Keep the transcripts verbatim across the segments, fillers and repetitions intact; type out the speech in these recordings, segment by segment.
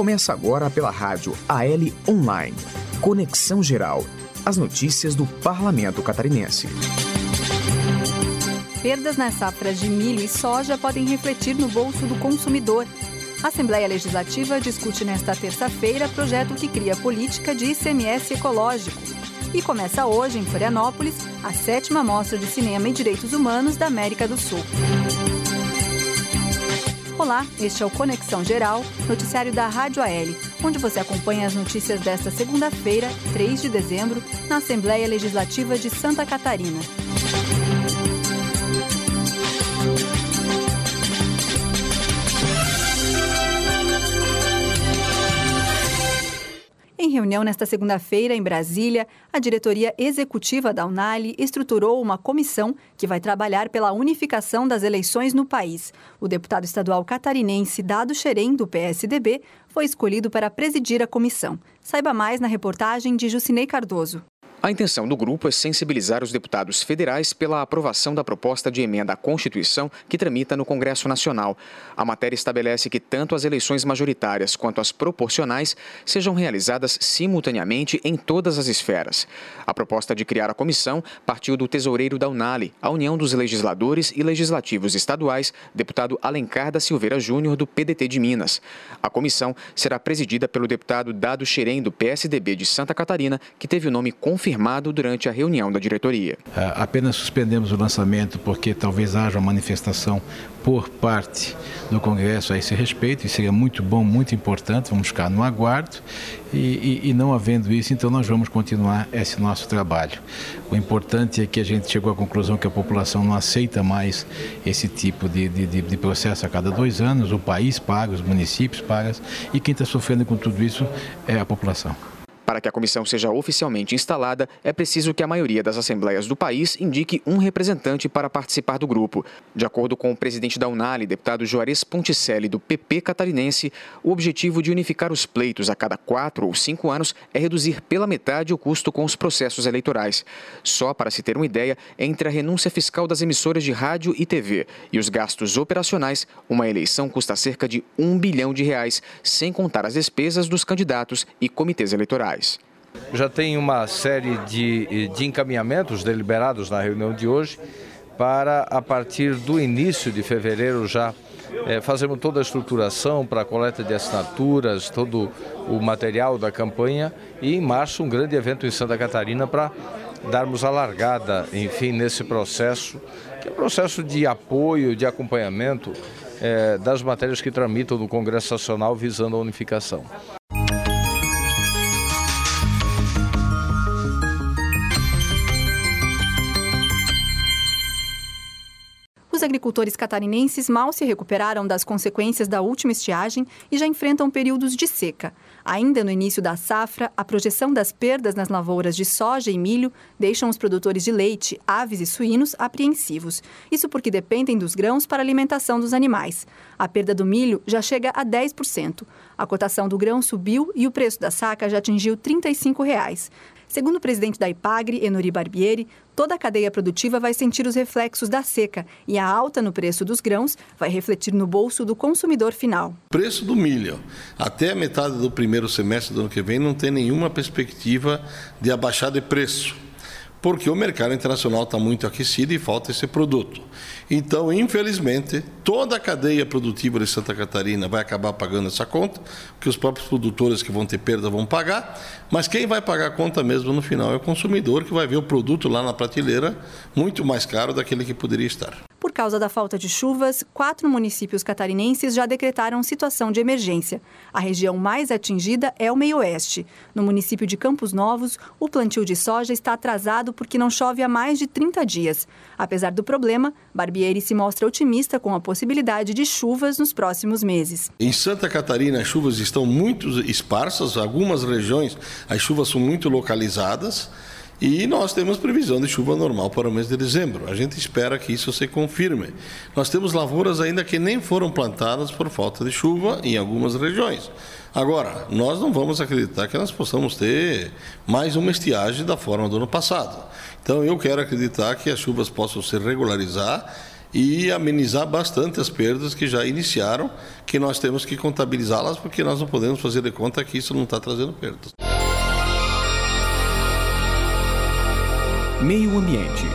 Começa agora pela rádio A L Online. Conexão Geral. As notícias do Parlamento Catarinense. Perdas nas safras de milho e soja podem refletir no bolso do consumidor. A Assembleia Legislativa discute nesta terça-feira projeto que cria política de I C M S ecológico. E começa hoje, em Florianópolis, a sétima Mostra de Cinema e Direitos Humanos da América do Sul. Olá, este é o Conexão Geral, noticiário da Rádio A L, onde você acompanha as notícias desta segunda-feira, três de dezembro, na Assembleia Legislativa de Santa Catarina. Em reunião nesta segunda-feira, em Brasília, a diretoria executiva da Unali estruturou uma comissão que vai trabalhar pela unificação das eleições no país. O deputado estadual catarinense Dado Xerém, do P S D B, foi escolhido para presidir a comissão. Saiba mais na reportagem de Jucinei Cardoso. A intenção do grupo é sensibilizar os deputados federais pela aprovação da proposta de emenda à Constituição que tramita no Congresso Nacional. A matéria estabelece que tanto as eleições majoritárias quanto as proporcionais sejam realizadas simultaneamente em todas as esferas. A proposta de criar a comissão partiu do tesoureiro da Unali, a União dos Legisladores e Legislativos Estaduais, deputado Alencar da Silveira Júnior, do P D T de Minas. A comissão será presidida pelo deputado Dado Xerém, do P S D B de Santa Catarina, que teve o nome confirmado durante a reunião da diretoria. Apenas suspendemos o lançamento porque talvez haja uma manifestação por parte do Congresso a esse respeito, e seria muito bom, muito importante, vamos ficar no aguardo, e, e, e não havendo isso, então nós vamos continuar esse nosso trabalho. O importante é que a gente chegou à conclusão que a população não aceita mais esse tipo de, de, de processo a cada dois anos, o país paga, os municípios pagam, e quem está sofrendo com tudo isso é a população. Para que a comissão seja oficialmente instalada, é preciso que a maioria das assembleias do país indique um representante para participar do grupo. De acordo com o presidente da Unali, deputado Juarez Ponticelli, do P P catarinense, o objetivo de unificar os pleitos a cada quatro ou cinco anos é reduzir pela metade o custo com os processos eleitorais. Só para se ter uma ideia, entre a renúncia fiscal das emissoras de rádio e T V e os gastos operacionais, uma eleição custa cerca de um bilhão de reais, sem contar as despesas dos candidatos e comitês eleitorais. Já tem uma série de, de encaminhamentos deliberados na reunião de hoje para, a partir do início de fevereiro, já é, fazermos toda a estruturação para a coleta de assinaturas, todo o material da campanha, e em março um grande evento em Santa Catarina para darmos a largada, enfim, nesse processo, que é um processo de apoio, de acompanhamento é, das matérias que tramitam no Congresso Nacional visando a unificação. Os agricultores catarinenses mal se recuperaram das consequências da última estiagem e já enfrentam períodos de seca. Ainda no início da safra, a projeção das perdas nas lavouras de soja e milho deixam os produtores de leite, aves e suínos apreensivos. Isso porque dependem dos grãos para a alimentação dos animais. A perda do milho já chega a dez por cento. A cotação do grão subiu e o preço da saca já atingiu trinta e cinco reais. Segundo o presidente da Ipagre, Enori Barbieri, toda a cadeia produtiva vai sentir os reflexos da seca e a alta no preço dos grãos vai refletir no bolso do consumidor final. O preço do milho, até a metade do primeiro semestre do ano que vem, não tem nenhuma perspectiva de abaixar de preço, porque o mercado internacional está muito aquecido e falta esse produto. Então, infelizmente, toda a cadeia produtiva de Santa Catarina vai acabar pagando essa conta, porque os próprios produtores que vão ter perda vão pagar, mas quem vai pagar a conta mesmo no final é o consumidor, que vai ver o produto lá na prateleira muito mais caro daquele que poderia estar. Por causa da falta de chuvas, quatro municípios catarinenses já decretaram situação de emergência. A região mais atingida é o Meio-Oeste. No município de Campos Novos, o plantio de soja está atrasado porque não chove há mais de trinta dias. Apesar do problema, Barbieri se mostra otimista com a possibilidade de chuvas nos próximos meses. Em Santa Catarina, as chuvas estão muito esparsas, algumas regiões as chuvas são muito localizadas. E nós temos previsão de chuva normal para o mês de dezembro. A gente espera que isso se confirme. Nós temos lavouras ainda que nem foram plantadas por falta de chuva em algumas regiões. Agora, nós não vamos acreditar que nós possamos ter mais uma estiagem da forma do ano passado. Então, eu quero acreditar que as chuvas possam se regularizar e amenizar bastante as perdas que já iniciaram, que nós temos que contabilizá-las, porque nós não podemos fazer de conta que isso não está trazendo perdas. Meio Ambiente.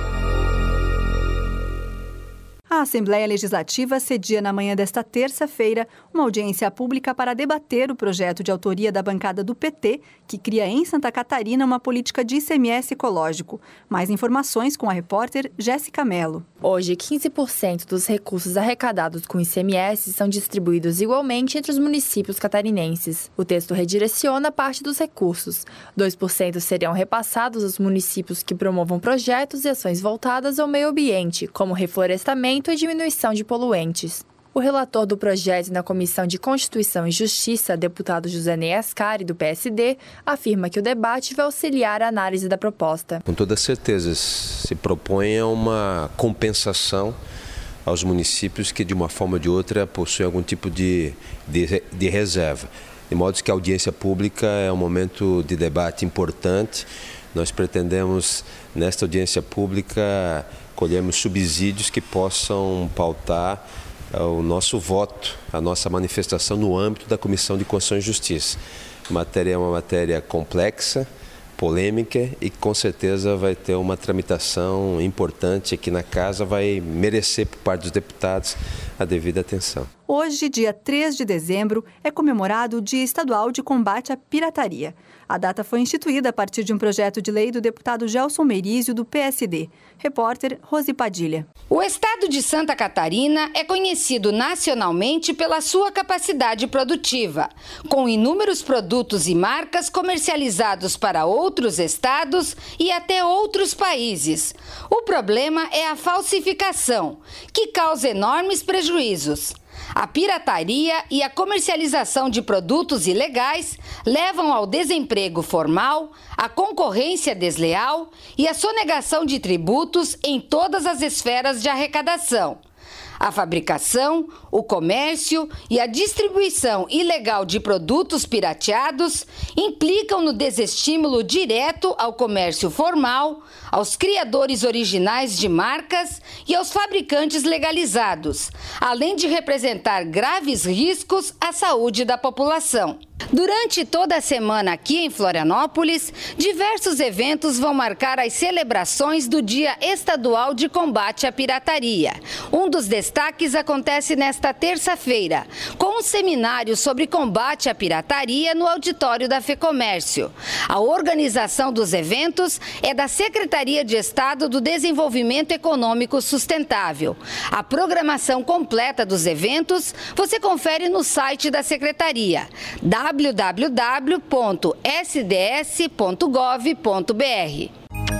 A Assembleia Legislativa cedia na manhã desta terça-feira uma audiência pública para debater o projeto de autoria da bancada do P T, que cria em Santa Catarina uma política de I C M S ecológico. Mais informações com a repórter Jéssica Mello. Hoje, quinze por cento dos recursos arrecadados com I C M S são distribuídos igualmente entre os municípios catarinenses. O texto redireciona parte dos recursos. dois por cento seriam repassados aos municípios que promovam projetos e ações voltadas ao meio ambiente, como reflorestamento e diminuição de poluentes. O relator do projeto na Comissão de Constituição e Justiça, deputado José Ney Ascari, do P S D, afirma que o debate vai auxiliar a análise da proposta. Com toda certeza, se propõe uma compensação aos municípios que, de uma forma ou de outra, possuem algum tipo de, de, de reserva. De modo que a audiência pública é um momento de debate importante. Nós pretendemos, nesta audiência pública, colhermos subsídios que possam pautar o nosso voto, a nossa manifestação no âmbito da Comissão de Constituição e Justiça. A matéria é uma matéria complexa, polêmica e com certeza vai ter uma tramitação importante aqui na Casa, vai merecer por parte dos deputados a devida atenção. Hoje, dia três de dezembro, é comemorado o Dia Estadual de Combate à Pirataria. A data foi instituída a partir de um projeto de lei do deputado Gelson Merizio, do P S D. Repórter Rose Padilha. O estado de Santa Catarina é conhecido nacionalmente pela sua capacidade produtiva, com inúmeros produtos e marcas comercializados para outros estados e até outros países. O problema é a falsificação, que causa enormes prejuízos. A pirataria e a comercialização de produtos ilegais levam ao desemprego formal, à concorrência desleal e à sonegação de tributos em todas as esferas de arrecadação. A fabricação, o comércio e a distribuição ilegal de produtos pirateados implicam no desestímulo direto ao comércio formal, aos criadores originais de marcas e aos fabricantes legalizados, além de representar graves riscos à saúde da população. Durante toda a semana aqui em Florianópolis, diversos eventos vão marcar as celebrações do Dia Estadual de Combate à Pirataria. Um dos destaques acontece nesta terça-feira, com um seminário sobre combate à pirataria no auditório da FEComércio. A organização dos eventos é da Secretaria de Estado do Desenvolvimento Econômico Sustentável. A programação completa dos eventos você confere no site da Secretaria, w w w ponto s d s ponto gov ponto b r.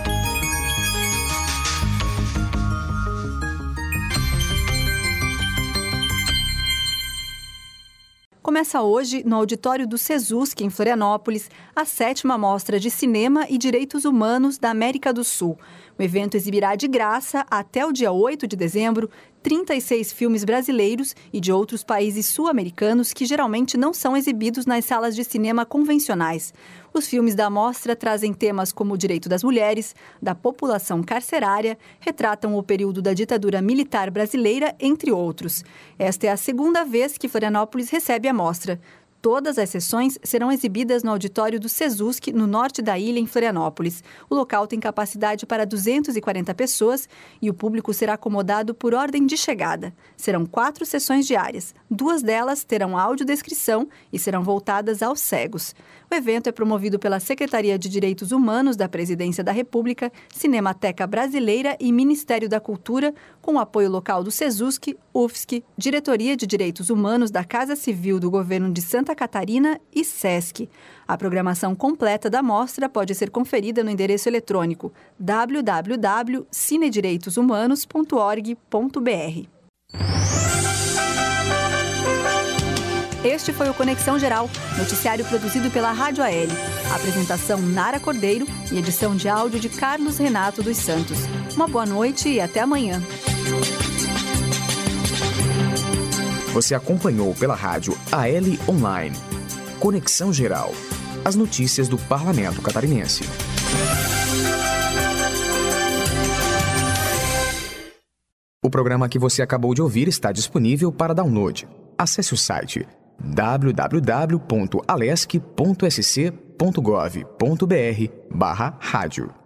Começa hoje, no auditório do SESUSC, em Florianópolis, a sétima mostra de cinema e direitos humanos da América do Sul. O evento exibirá de graça, até o dia oito de dezembro, trinta e seis filmes brasileiros e de outros países sul-americanos que geralmente não são exibidos nas salas de cinema convencionais. Os filmes da mostra trazem temas como o direito das mulheres, da população carcerária, retratam o período da ditadura militar brasileira, entre outros. Esta é a segunda vez que Florianópolis recebe a mostra. Todas as sessões serão exibidas no auditório do SESUSC, no norte da ilha, em Florianópolis. O local tem capacidade para duzentas e quarenta pessoas e o público será acomodado por ordem de chegada. Serão quatro sessões diárias. Duas delas terão audiodescrição e serão voltadas aos cegos. O evento é promovido pela Secretaria de Direitos Humanos da Presidência da República, Cinemateca Brasileira e Ministério da Cultura, com o apoio local do SESUSC, U F S C, Diretoria de Direitos Humanos da Casa Civil do Governo de Santa Catarina e SESC. A programação completa da mostra pode ser conferida no endereço eletrônico w w w ponto cinedireitoshumanos ponto org ponto b r. Este foi o Conexão Geral, noticiário produzido pela Rádio A L. Apresentação Nara Cordeiro e edição de áudio de Carlos Renato dos Santos. Uma boa noite e até amanhã. Você acompanhou pela rádio A L Online. Conexão Geral. As notícias do Parlamento Catarinense. O programa que você acabou de ouvir está disponível para download. Acesse o site w w w ponto alesc ponto s c ponto gov ponto b r barra rádio.